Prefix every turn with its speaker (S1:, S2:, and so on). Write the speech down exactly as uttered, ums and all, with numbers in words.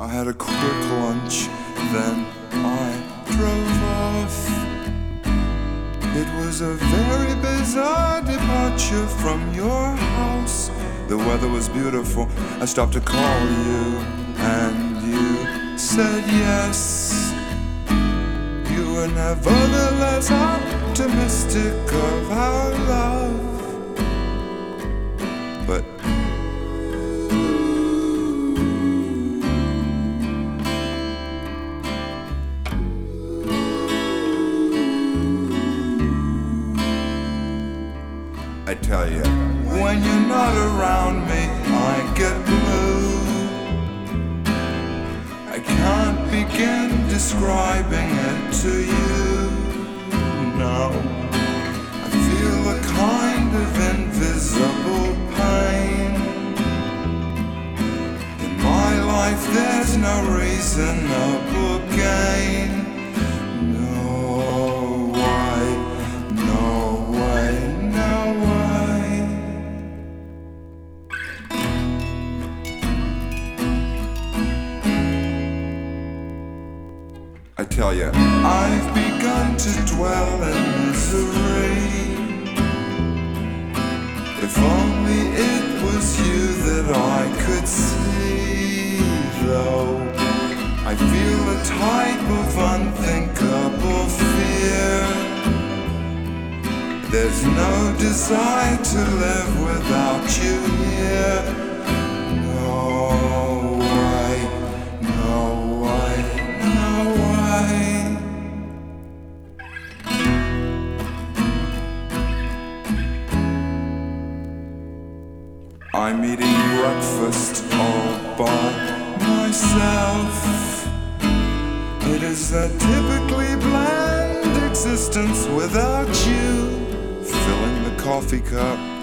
S1: I had a quick lunch, then I drove off. It was a very bizarre departure from your house. The weather was beautiful. I stopped to call you, and you said yes. You were nevertheless optimistic of our love. But I tell you, when you're not around me, I get blue. I can't begin describing it to you. No, I feel a kind of invisible pain. In my life there's no reasonable gain. No way, no way, no way. I tell you, I've begun to dwell in misery. If only it was you that I could see, though I feel a type of unthinkable fear. There's no desire to live without you here. No way, no way, no way. I'm eating breakfast all by myself. It is a typically bland existence without you filling the coffee cup.